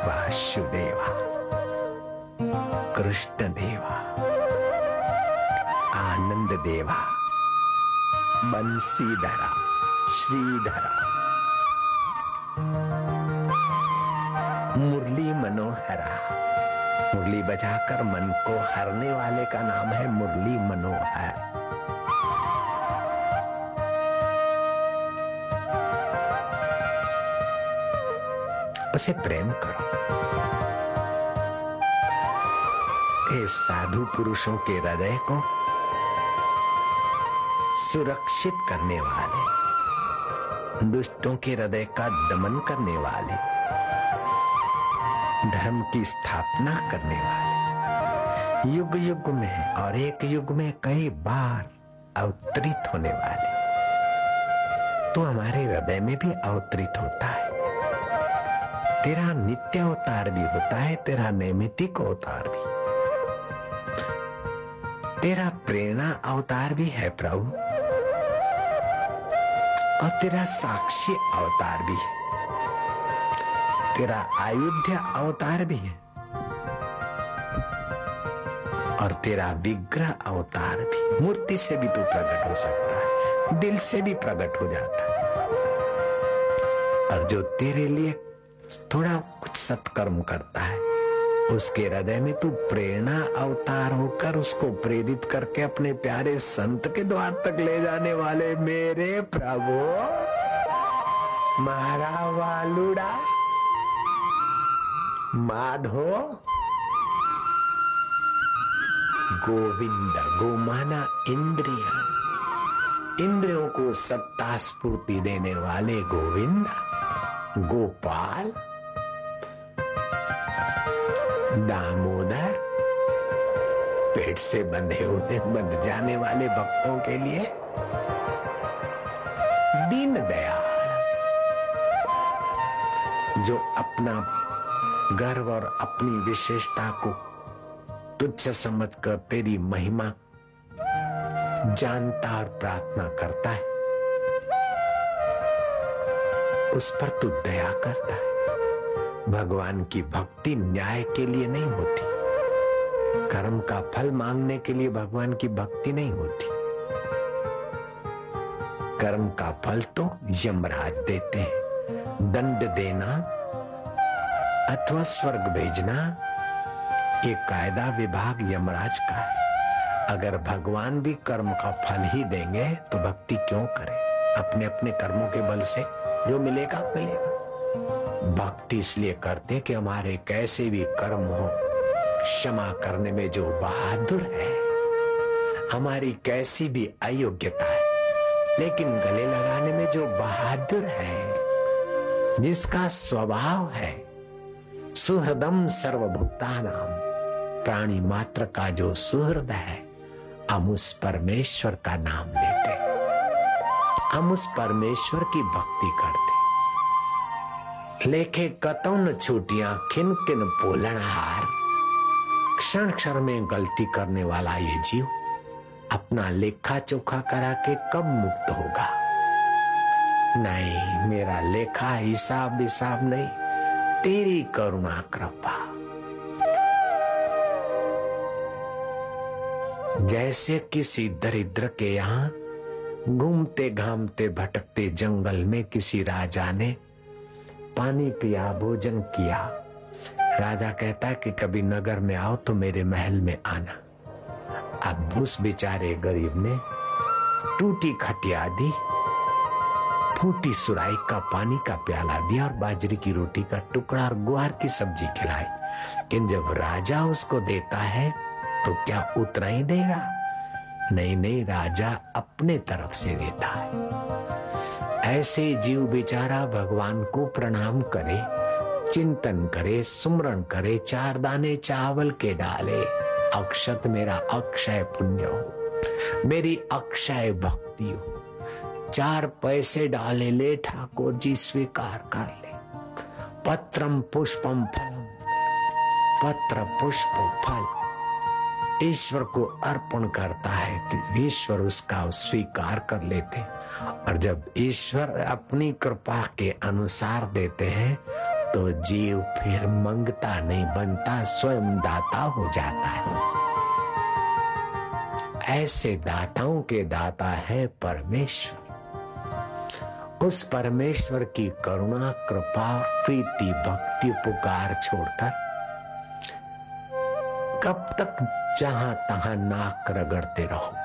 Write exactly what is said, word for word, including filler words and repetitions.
वासुदेवा, कृष्ण देवा, आनंद देवा, बंसीधरा, श्रीधरा, मुरली मनोहरा। मुरली बजाकर मन को हरने वाले का नाम है मुरली मनोहर। उसे प्रेम करो। ये साधु पुरुषों के हृदय को सुरक्षित करने वाले, दुष्टों के हृदय का दमन करने वाले, धर्म की स्थापना करने वाले, युग युग में और एक युग में कई बार अवतरित होने वाले, तो हमारे हृदय में भी अवतरित होता है। तेरा नित्य अवतार भी होता है, तेरा नैमित्तिक अवतार भी, तेरा प्रेरणा अवतार भी है प्रभु, और तेरा साक्षी अवतार भी है, तेरा अयोध्या अवतार भी है, और तेरा विग्रह अवतार भी। मूर्ति से भी तू प्रकट हो सकता है, दिल से भी प्रकट हो जाता है। और जो तेरे लिए थोड़ा कुछ सत्कर्म करता है, उसके हृदय में तू प्रेरणा अवतार होकर उसको प्रेरित करके अपने प्यारे संत के द्वार तक ले जाने वाले मेरे प्रभु, मारा वालुड़ा माधो गोविंद। गोमाना इंद्रिया, इंद्रियों को सत्ता स्फूर्ति देने वाले गोविंद। गोपाल, दामोदर, पेट से बंधे हुए बंध जाने वाले भक्तों के लिए दीन दयाल, जो अपना गर्व और अपनी विशेषता को तुच्छ समझकर तेरी महिमा जानता और प्रार्थना करता है, उस पर तू दया करता है। भगवान की भक्ति न्याय के लिए नहीं होती, कर्म का फल मांगने के लिए भगवान की भक्ति नहीं होती। कर्म का फल तो यमराज देते हैं, दंड देना अथवा स्वर्ग भेजना ये कायदा विभाग यमराज का है। अगर भगवान भी कर्म का फल ही देंगे तो भक्ति क्यों करें? अपने अपने कर्मों के बल से जो मिलेगा मिलेगा। भक्ति इसलिए करते कि हमारे कैसे भी कर्म हो, क्षमा करने में जो बहादुर है, हमारी कैसी भी अयोग्यता है, लेकिन गले लगाने में जो बहादुर है, जिसका स्वभाव है सुहृदम सर्वभूतानाम, प्राणी मात्र का जो सुहृद है, हम उस परमेश्वर का नाम लेते, हम उस परमेश्वर की भक्ति करते। लेखे कतौ न छूटियां खिन किन पोलन हार, क्षण क्षण में गलती करने वाला ये जीव अपना लेखा चोखा करा के कब मुक्त होगा? नहीं, मेरा लेखा हिसाब हिसाब नहीं, तेरी करुणा कृपा। जैसे किसी दरिद्र के यहाँ घूमते घामते भटकते जंगल में किसी राजा ने पानी पिया, भोजन किया। राजा कहता है कि कभी नगर में आओ तो मेरे महल में आना। अब उस बेचारे गरीब ने टूटी खटिया दी, फूटी सुराई का पानी का प्याला दिया और बाजरी की रोटी का टुकड़ा और गुआर की सब्जी खिलाई। लेकिन जब राजा उसको देता है तो क्या उतना ही देगा? नहीं नहीं, राजा अपने तरफ से देता है। ऐसे जीव बेचारा भगवान को प्रणाम करे, चिंतन करे, सुमरण करे, चार दाने चावल के डाले, अक्षत मेरा अक्षय पुण्य हो, मेरी अक्षय भक्ति हो। चार पैसे डाले ले ठाकुर जी स्वीकार कर ले। पत्रम पुष्पम फलम, पत्र पुष्प फल ईश्वर को अर्पण करता है तो ईश्वर उसका स्वीकार कर लेते। और जब ईश्वर अपनी कृपा के अनुसार देते हैं तो जीव फिर मंगता नहीं बनता, स्वयं दाता हो जाता है। ऐसे दाताओं के दाता है परमेश्वर। उस परमेश्वर की करुणा, कृपा, प्रीति, भक्ति, पुकार छोड़कर कब तक जहां तहां नाक रगड़ते रहो।